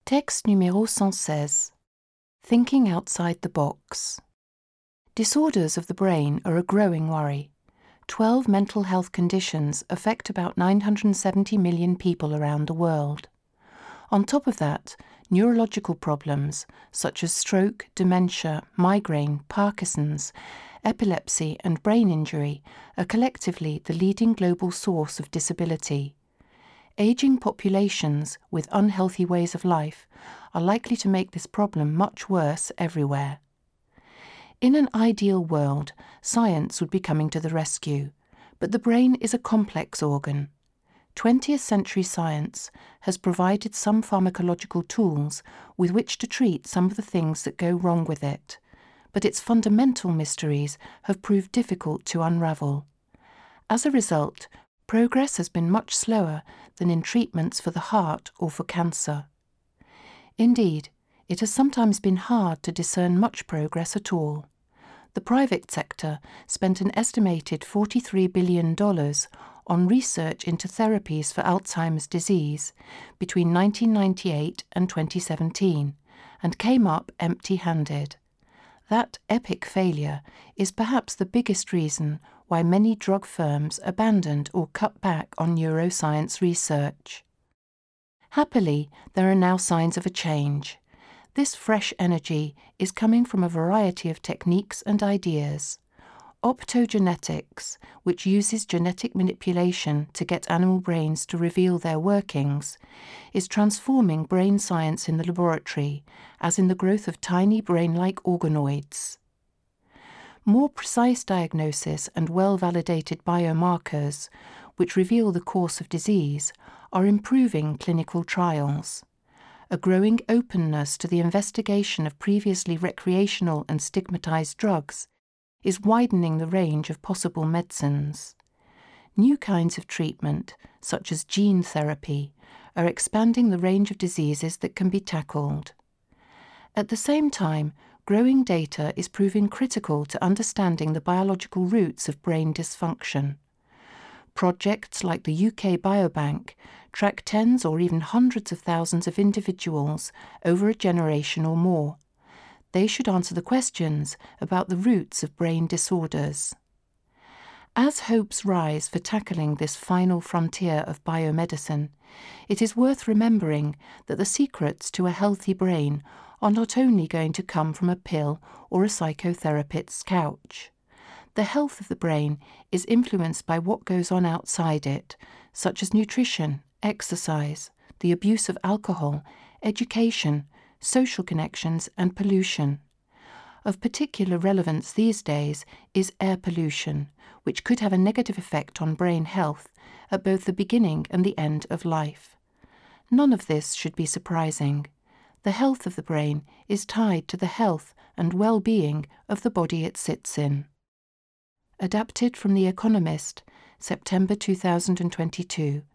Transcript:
Texte numéro 116. Thinking outside the box. Disorders of the brain are a growing worry. 12 mental health conditions affect about 970 million people around the world. On top of that, neurological problems such as stroke, dementia, migraine, Parkinson's, epilepsy and brain injury are collectively the leading global source of disability. Aging populations with unhealthy ways of life are likely to make this problem much worse everywhere. In an ideal world, science would be coming to the rescue, but the brain is a complex organ. 20th century science has provided some pharmacological tools with which to treat some of the things that go wrong with it, but its fundamental mysteries have proved difficult to unravel. As a result, progress has been much slower than in treatments for the heart or for cancer. Indeed, it has sometimes been hard to discern much progress at all. The private sector spent an estimated $43 billion on research into therapies for Alzheimer's disease between 1998 and 2017 and came up empty-handed. That epic failure is perhaps the biggest reason why many drug firms abandoned or cut back on neuroscience research. Happily, there are now signs of a change. This fresh energy is coming from a variety of techniques and ideas. Optogenetics, which uses genetic manipulation to get animal brains to reveal their workings, is transforming brain science in the laboratory, as in the growth of tiny brain-like organoids. More precise diagnosis and well-validated biomarkers, which reveal the course of disease, are improving clinical trials. A growing openness to the investigation of previously recreational and stigmatized drugs is widening the range of possible medicines. New kinds of treatment, such as gene therapy, are expanding the range of diseases that can be tackled. At the same time, growing data is proving critical to understanding the biological roots of brain dysfunction. Projects like the UK Biobank track tens or even hundreds of thousands of individuals over a generation or more. They should answer the questions about the roots of brain disorders. As hopes rise for tackling this final frontier of biomedicine, it is worth remembering that the secrets to a healthy brain are not only going to come from a pill or a psychotherapist's couch. The health of the brain is influenced by what goes on outside it, such as nutrition, exercise, the abuse of alcohol, education, social connections and pollution. Of particular relevance these days is air pollution, which could have a negative effect on brain health at both the beginning and the end of life. None of this should be surprising. The health of the brain is tied to the health and well-being of the body it sits in. Adapted from The Economist, September 2022,